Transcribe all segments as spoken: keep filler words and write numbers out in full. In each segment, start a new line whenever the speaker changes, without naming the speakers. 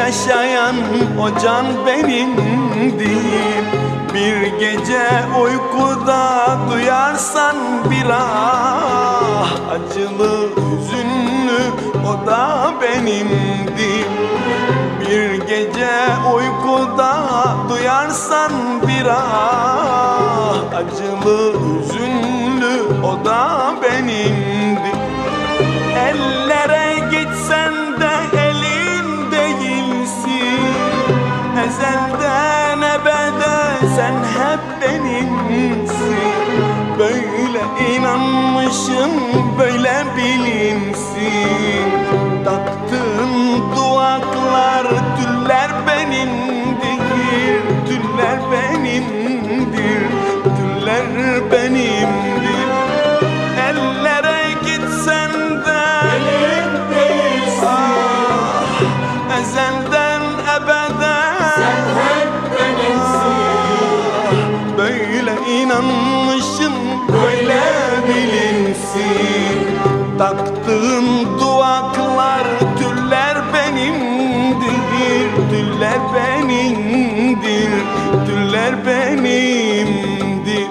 yaşayan o can benimdir. Bir gece uykuda duyarsan bir ah, acılı hüzünlü o da benimdir. Bir gece uykuda duyarsan bir ah, acılı hüzünlü o da benimdir. Ellere gitsen de elin değilsin, ezelden ebede sen hep benimsin. Böyle inanmışım, böyle bilinsin. Taktığın duvaklar, tüller benimdir, tüller benimdir, tüller benimdir. Ellere gitsen de elin değilsin, ah, ezelden ebede
sen hep benimsin.
Ah, böyle inanmışım, böyle bilinsin. Taktığın duvaklar, tüller benimdir, tüller benimdir, tüller benimdir.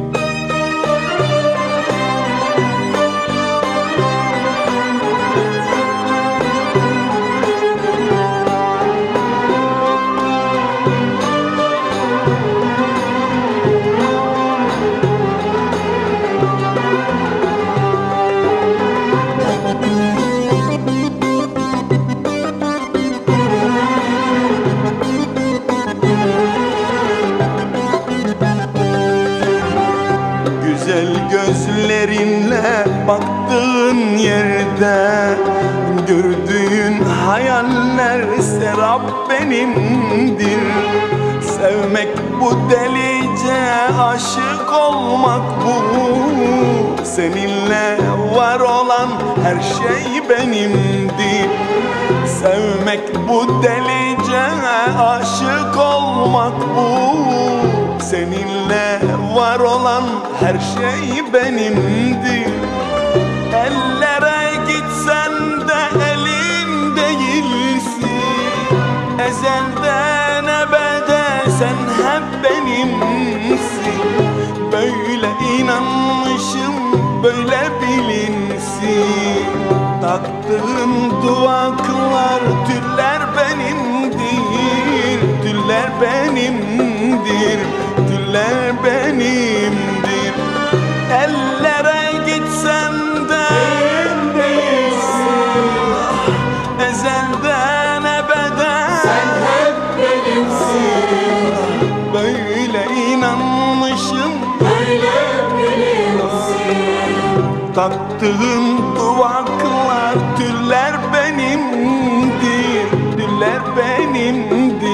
Güzel gözlerinle baktığın yerde gördüğün hayaller serap benimdir. Sevmek bu, delice aşık olmak bu. Seninle var olan her şey benimdir. Sevmek bu, delice aşık olmak bu. Seninle var olan her şey benimdir. Ellere gitsen de elin değilsin, ezelden ebede sen hep benimsin. Böyle inanmışım, böyle bilinsin. Taktığın duvaklar, tüller benimdir, tüller benimdir, tüller benimdir. Ellere gitsen de
Elin değilsin,
ah, ezelden ebede
sen hep benimsin.
Böyle inanmışım,
Böyle bilinsin.
taktığın duvaklar, tüller benimdir, tüller benimdir,